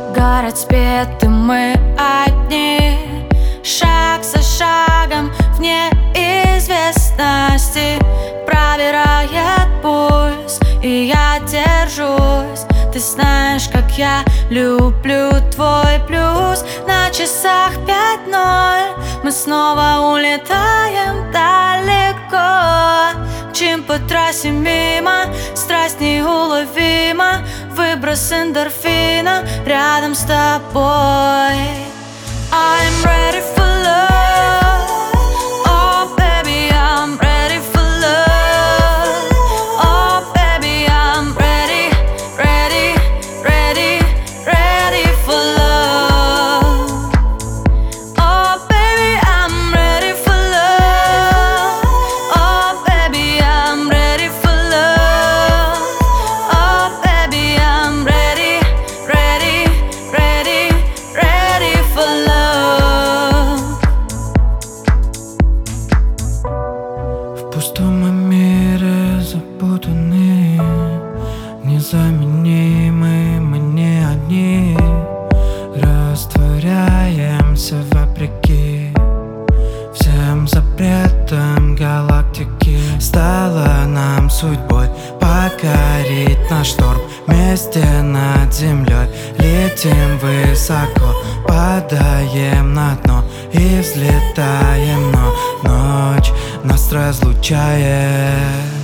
Город спет, и мы одни, шаг за шагом в неизвестности. Пробирает пульс, и я держусь. Ты знаешь, как я люблю твой плюс. На часах 5:0 мы снова улетаем далеко. Мчим по трассе мимо, страсть неуловима. Выброс эндорфина рядом с тобой. I'm ready for love. Oh baby, I'm ready for love. Oh baby, I'm ready, ready, ready, ready for love. Oh baby, I'm ready for love. Oh baby, I'm ready for love. Oh baby, I'm ready, ready, ready, ready for love. В пустом мире запутанный, незаменимы мы не одни. Растворяемся вопреки всем запретам галактики. Стало нам судьбой покорить наш шторм. Вместе над землей летим высоко, падаем на дно и взлетаем, но ночь нас разлучает.